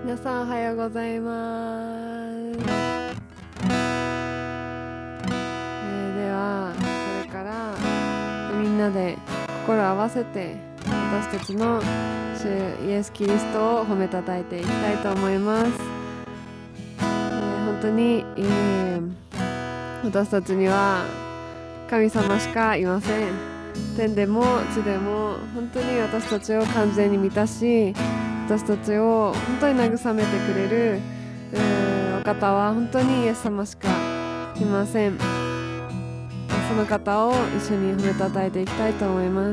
皆さんおはようございます。ではこれからみんなで心を合わせて私たちの主イエス・キリストを褒めたたえていきたいと思います。本当に、私たちには神様しかいません。天でも地でも本当に私たちを完全に満たし、私たちを本当に慰めてくれるお方は本当にイエス様しかいません。その方を一緒に褒めたたえていきたいと思います。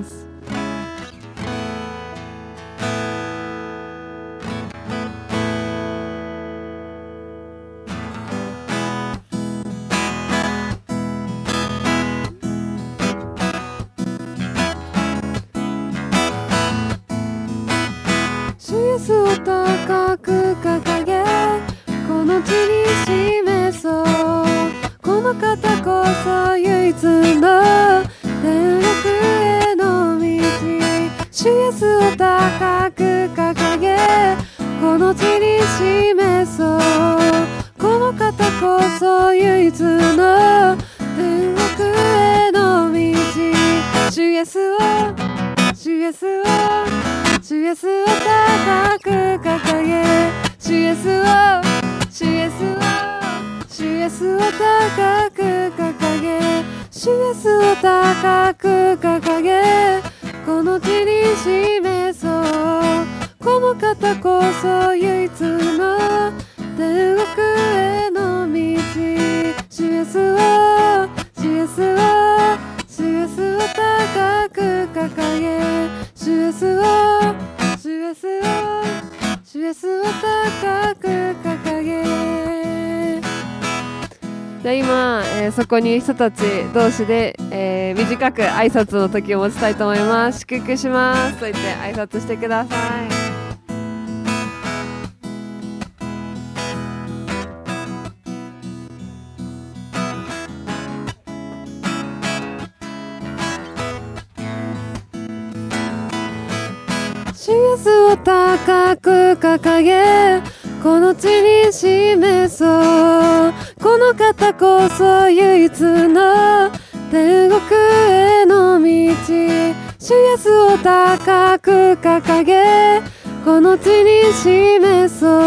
主イエスを高く掲げ、この地に示そう。この方こそ唯一の天国への道。主イエスを高く掲げ、この地に示そう。この方こそ唯一の天国への道。主イエスを主イエスを主イエスを高く掲げ、主イエスを主イエスを主イエスを高く掲げ、主イエスを高く掲げ、この地に示そう。この方こそ唯一の天国への道。主イエスを主イエスを主イエスを高く掲げ、主イエスを主イエスを主イエスを高く掲げ。じゃあ今、そこにいる人たち同士で、短く挨拶の時を持ちたいと思います。祝福しますと言って挨拶してください。主イエスを高く掲げ、この地に示そう。この方こそ唯一の天国への道。主イエスを高く掲げ、この地に示そう。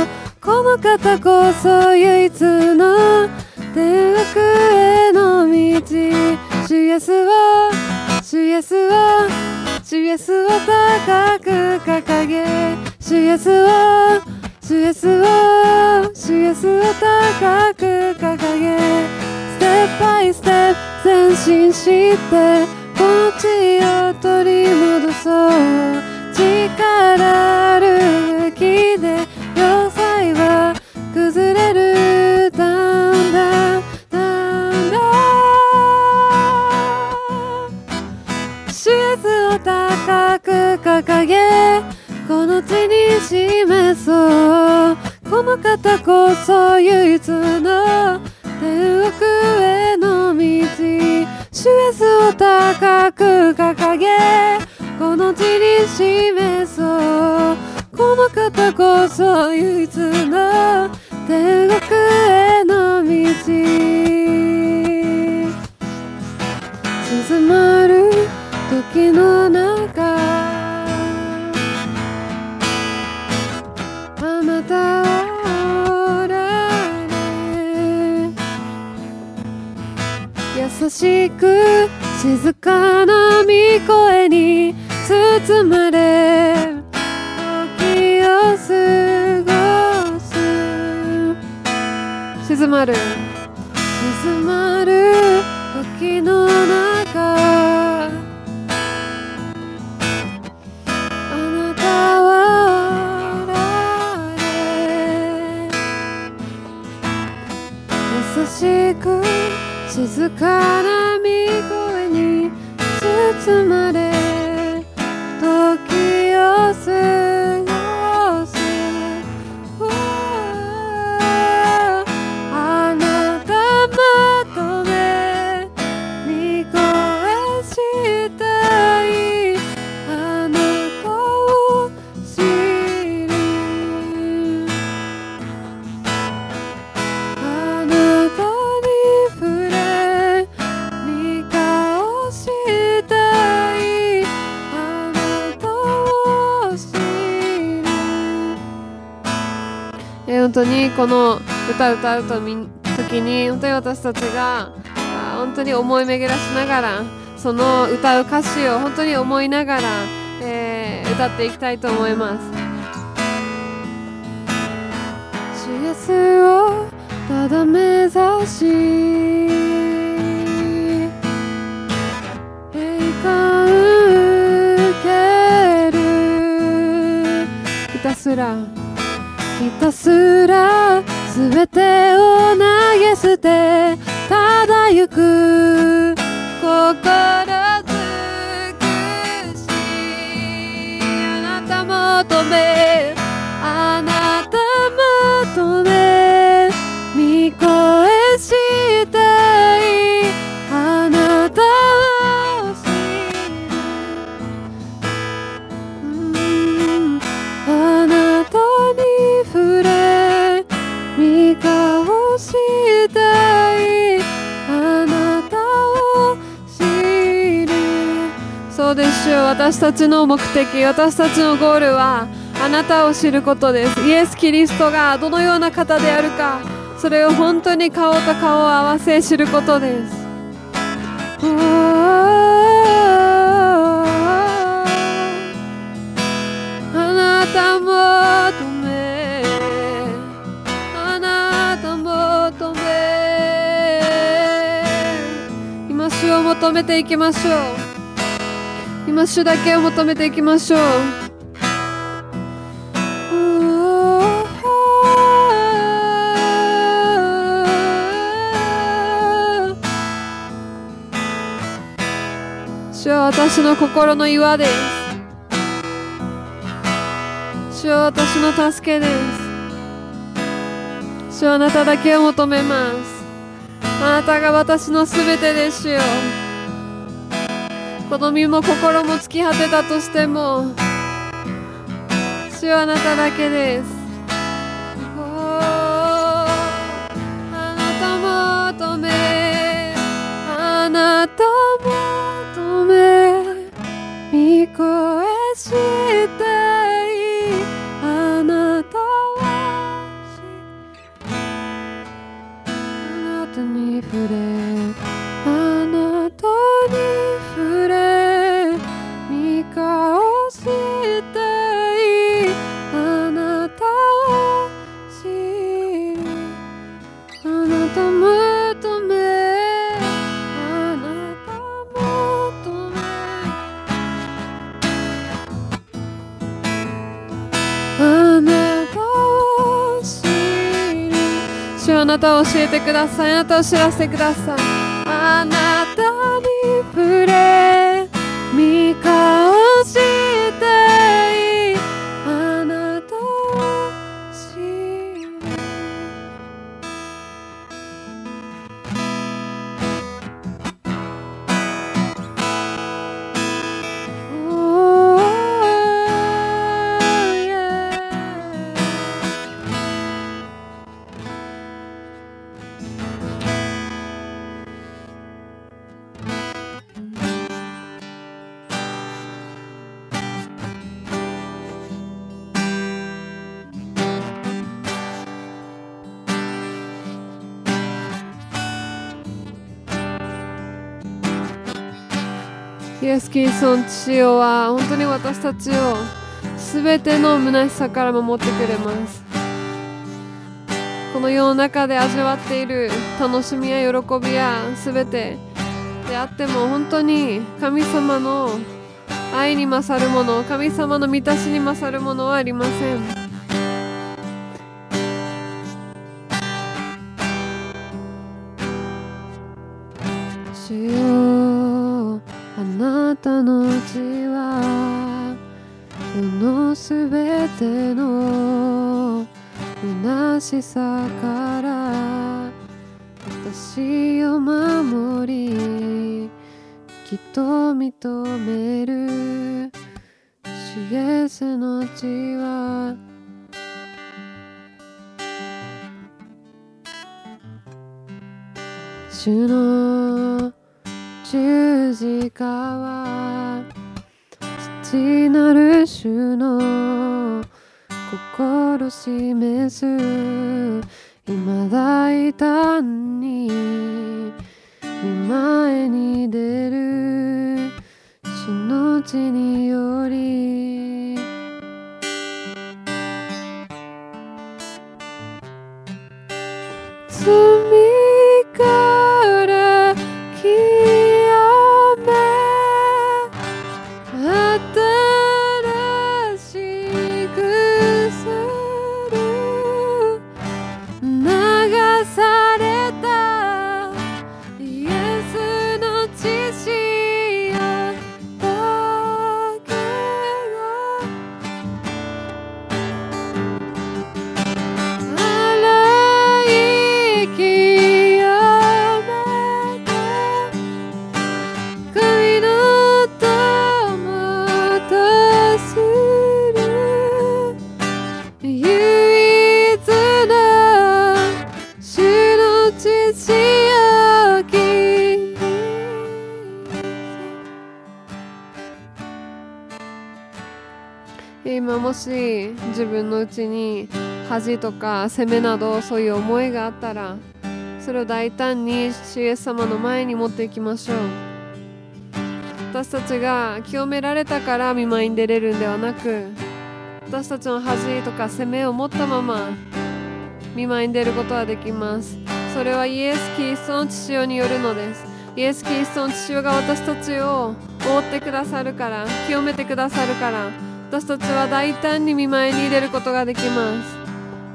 この方こそ唯一の天国への道。主イエスを主イエスを主イエスを高く掲げ、主イエスを主イエスを主イエスを高く掲げ、ステップバイステップ前進してこの地を取り戻そう。力ある木で要塞は崩れる。だんだんだんだん主イエスを高く掲げ、この地に示そう。この方こそ唯一の天国への道。主イエスを高く掲げ、この地に示そう。この方こそ唯一の天国への道。静まる時の中、あなたはおられ、優しく静かな御声に包まれ、時を過ごす。静まる静まる時の中、優しく静かな御声に包まれ、時を過ごす。あなたまとめに声したい、あなたを知る。 本当にこの歌を歌う時に本当に私たちが本当に思い巡らしながらその歌う歌詞を本当に思いながら、歌っていきたいと思います。主イエスをただ目指し栄冠受けるひたすら全てを投げ捨てただ行く心尽くしあなた求め見越えしたいあなたを知るあなたに触れ見顔したいあなたを知る。そうですよ。私たちの目的、私たちのゴールはあなたを知ることです。イエス・キリストがどのような方であるか、それを本当に顔と顔を合わせ知ることです。あなた求め今主を求めていきましょう。今主だけを求めていきましょう。主は私の心の岩です。主は私の助けです。主はあなただけを求めます。あなたが私のすべてですよ。この身も心も尽き果てたとしても主はあなただけです。あなた求めあなた求め見越えしたいあなたはあなたに触れあなたに触れ見顔したいあなたを知るあなた求めあなた求めあなたを知る主はあなたを教えてください。あなたを知らせてください。あなたに触れ見顔したいあなたを知るイエス・キリストの父よは本当に私たちをすべての虚しさから守ってくれます。この世の中で味わっている楽しみや喜びやすべてであっても本当に神様の愛に勝るもの、神様の満たしに勝るものはありません。主よあなたの血は世のすべての虚しさから私を守りきっと認める主イエスの血は主の十字架は父なる主の心示す。今大胆に見前に出る。死の地により罪から清め、新しくする。流されたイエスの血潮だけが洗い清めて、神の友とする。唯一の主の血潮、君。今もし自分のうちに恥とか責めなどそういう思いがあったら、それを大胆に主イエス様の前に持っていきましょう。私たちが清められたから御前に出れるんではなく、私たちの恥とか責めを持ったまま御前に出ることはできます。それはイエス・キリストの血潮によるのです。イエス・キリストの血潮が私たちを覆ってくださるから、清めてくださるから、私たちは大胆に御前に出ることができます。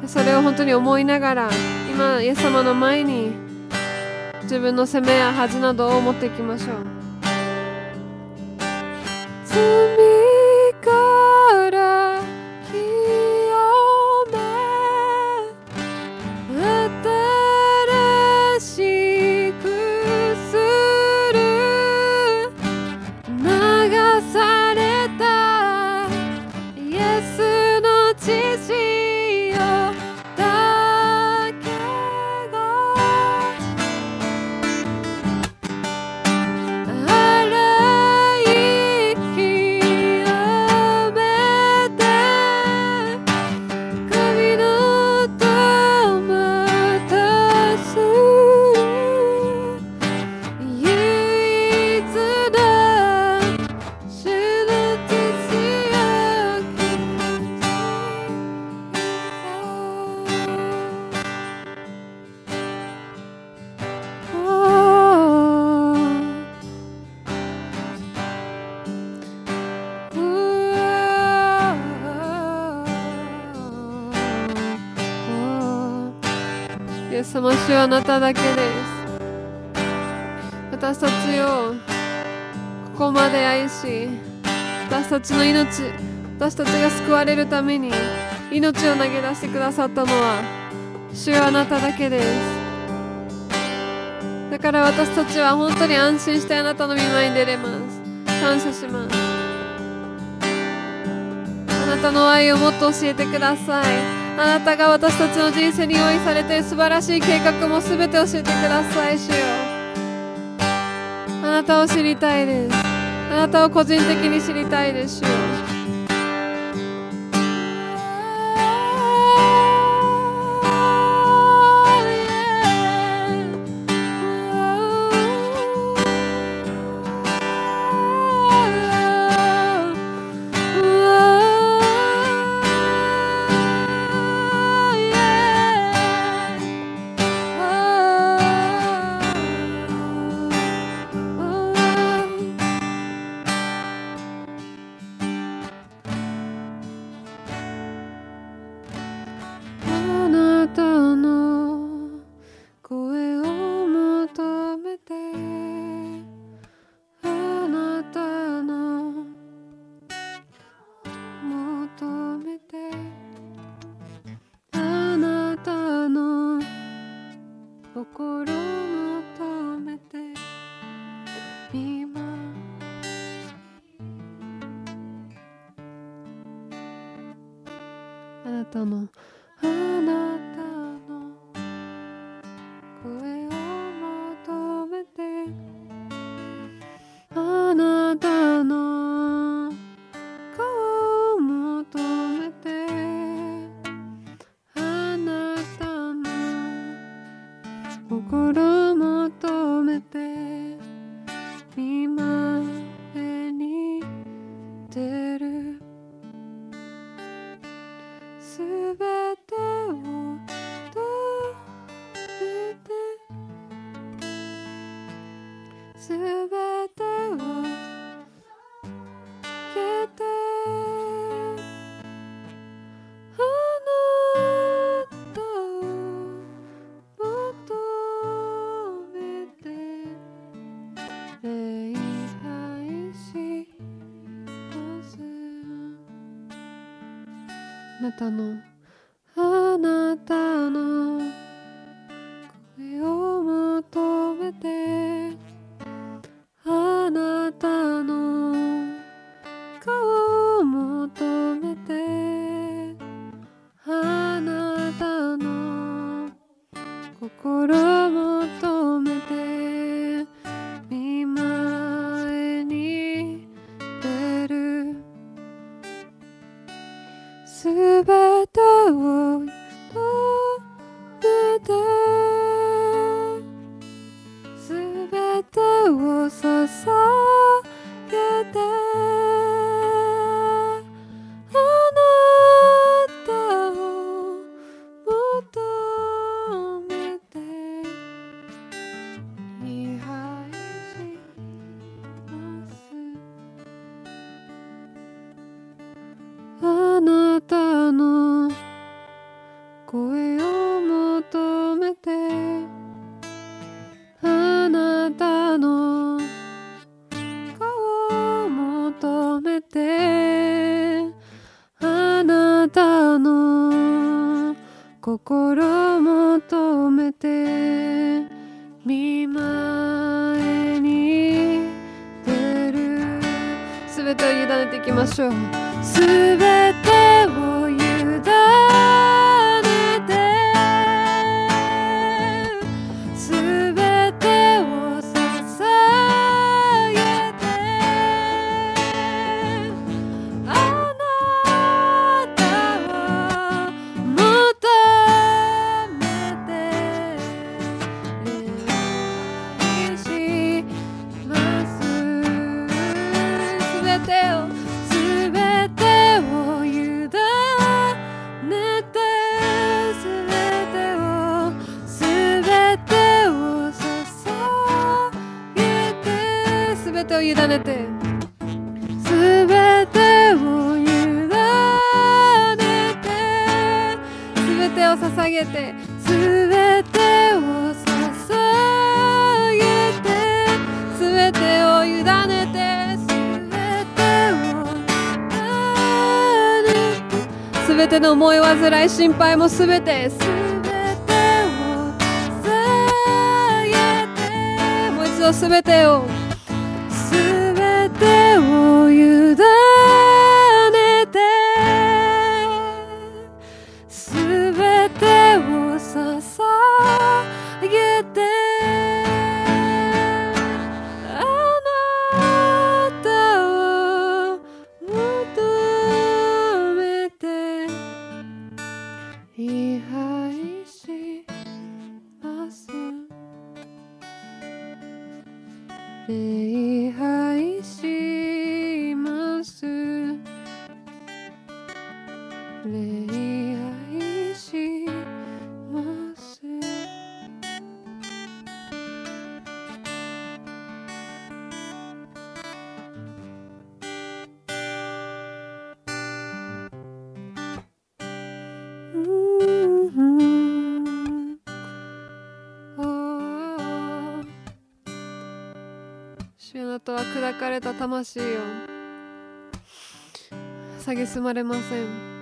それを本当に思いながら、今イエス様の前に自分の責めや恥などを持っていきましょう。罪から清め、新しくする。流されたイエスの血潮だけが洗い清めて、神の友とする。唯一の主の血潮、イエス様、主はあなただけです。私たちをここまで愛し、私たちの命、私たちが救われるために命を投げ出してくださったのは主はあなただけです。だから私たちは本当に安心してあなたの御前に出れます。感謝します。あなたの愛をもっと教えてください。あなたが私たちの人生に用意されている素晴らしい計画もすべて教えてください。主よ、あなたを知りたいです。あなたを個人的に知りたいです。主よ、あなたの声を求めて、あなたの求めて、あなたの心求めて、今あなたの声を求めて、あなたの顔を求めて、 すべてを消えてあなたを求めて礼拝しますあなたの声を求めてあなたの顔を求めてあなたの心求めて見舞いに出るすべてを委ねてすべてを捧げてあなたを求めて礼拝しますあなたの声を求めてあなたの顔を求めてあなたの心求めて見舞いに出るすべてを委ねていきましょうすべてを委ねすべてを捧げてあなたを求めて礼拝しますすべてを委ねてすべてを委ねてすべてを委ねてすべてを捧げてすべてを捧げてすべてを委ねてすべての思い煩い心配もすべてすべてを捧げてもう一度すべてを委ねてすべてを捧げてあなたを求めて礼拝します礼拝します礼拝します主あなたは砕かれた魂を蔑まれません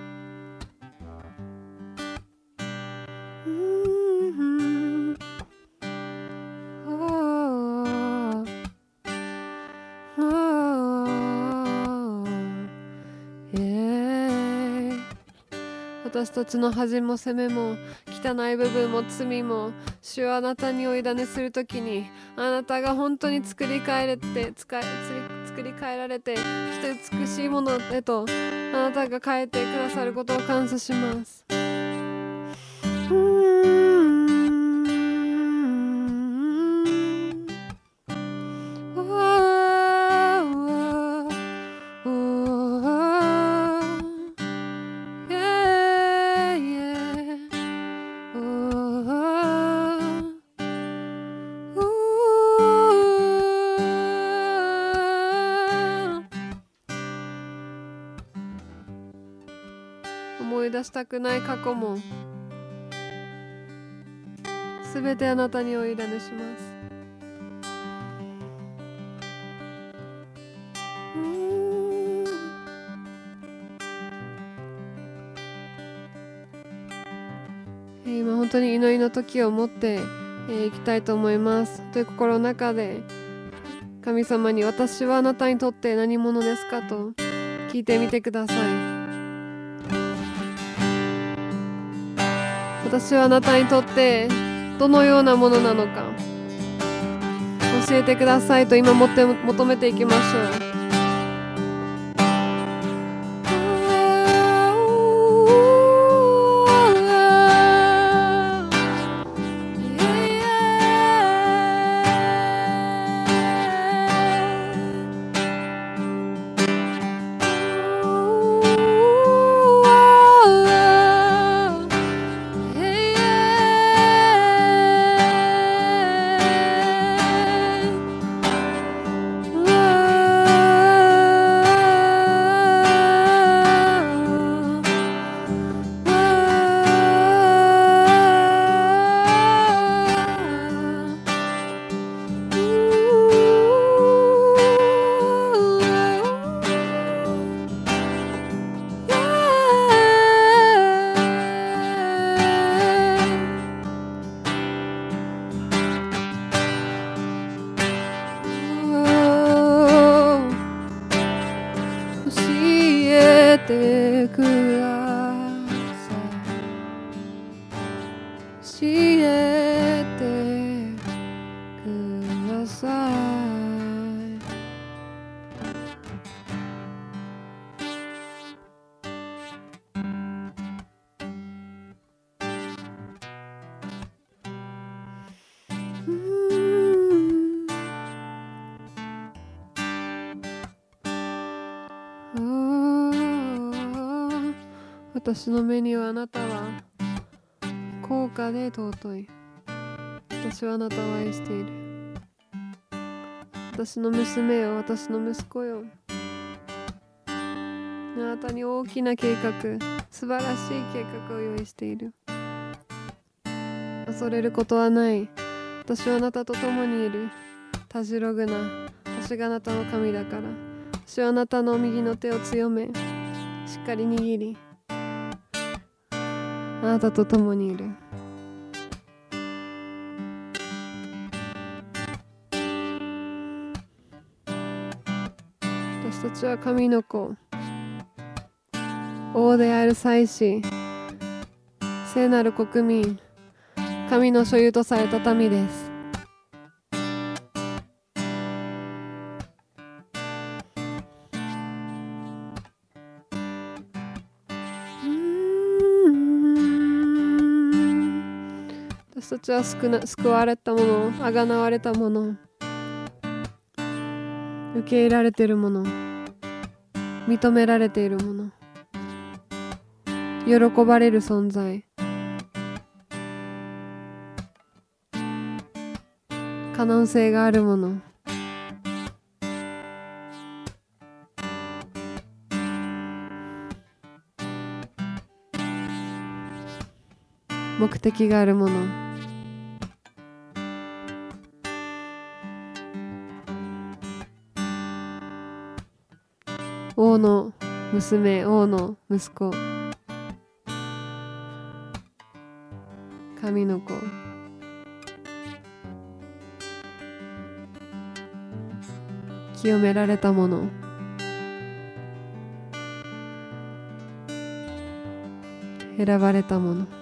私たちの恥も責めも汚い部分も罪も主はあなたにお委ねするときにあなたが本当に作り変えられてそして美しいものへとあなたが変えてくださることを感謝します出したくない過去もすべてあなたにお委ねします。今本当に祈りの時を持っていきたいと思います。という心の中で神様に私はあなたにとって何者ですかと聞いてみてください。私はあなたにとってどのようなものなのか教えてくださいと今求めていきましょう。てください、教えてください。私の目にはあなたは高価で尊い。私はあなたを愛している。私の娘よ、私の息子よ、あなたに大きな計画、素晴らしい計画を用意している。恐れることはない。私はあなたと共にいる。たじろぐな。私があなたの神だから。私はあなたの右の手を強め、しっかり握り、あなたと共にいる。私たちは神の子、王である祭司、聖なる国民、神の所有とされた民です。私たちは救われたもの、あがなわれたもの、受け入れられているもの、認められているもの、喜ばれる存在、可能性があるもの、目的があるもの、王の娘、王の息子、神の子、清められたもの、選ばれたもの、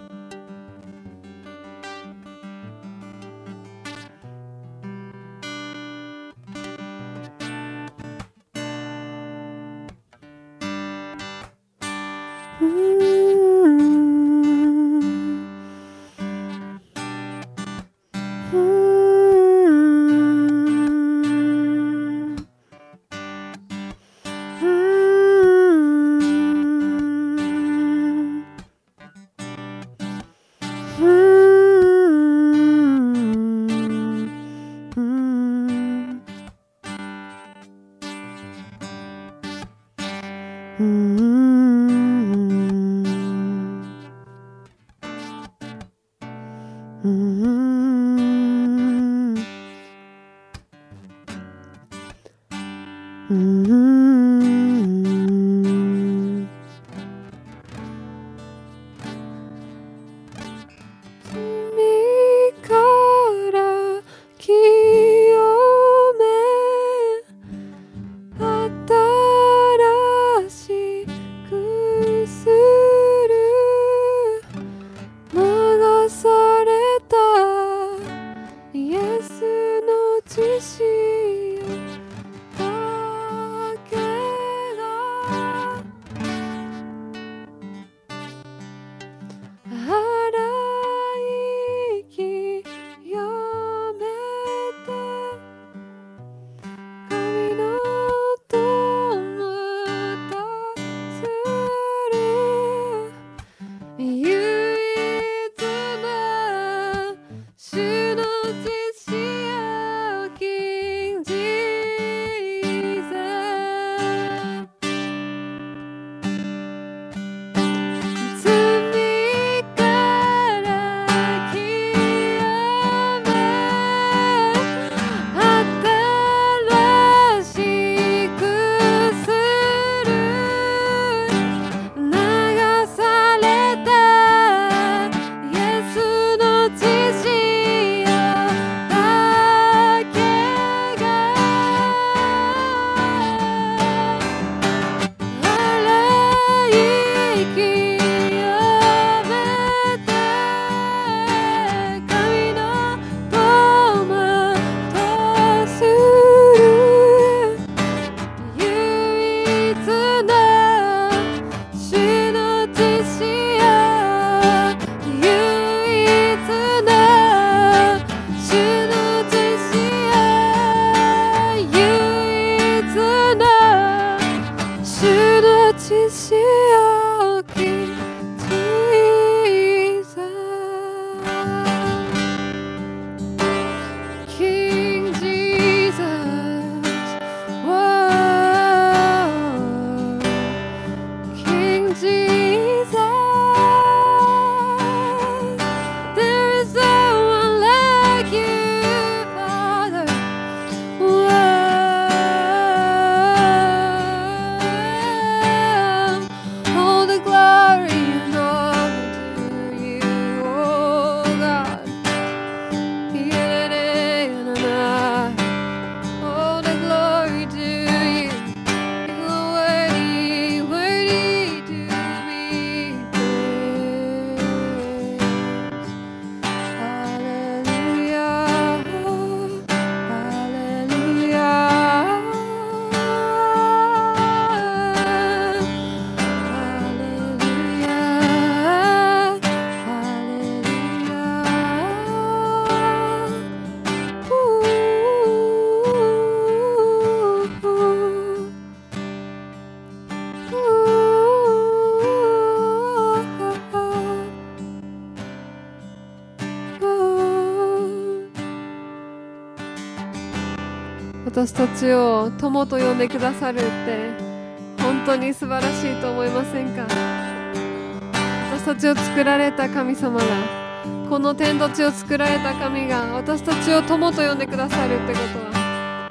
私たちを友と呼んでくださるって本当に素晴らしいと思いませんか？私たちを作られた神様が、この天と地を作られた神が私たちを友と呼んでくださるってことは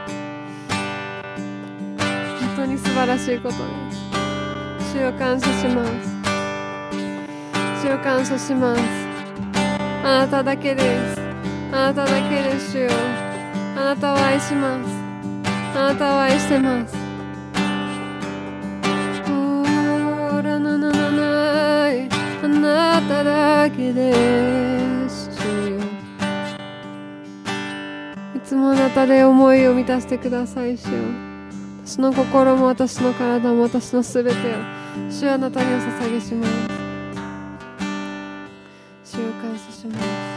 本当に素晴らしいことです。主を感謝します。主を感謝します。あなただけです。あなただけです。主よ、あなたを愛します。あなたを愛してます。ラナナナナイ、あなただけです。主よ、いつもあなたで思いを満たしてください。主よ、私の心も私の体も私のすべてを主はあなたにお捧げします。主を感謝します。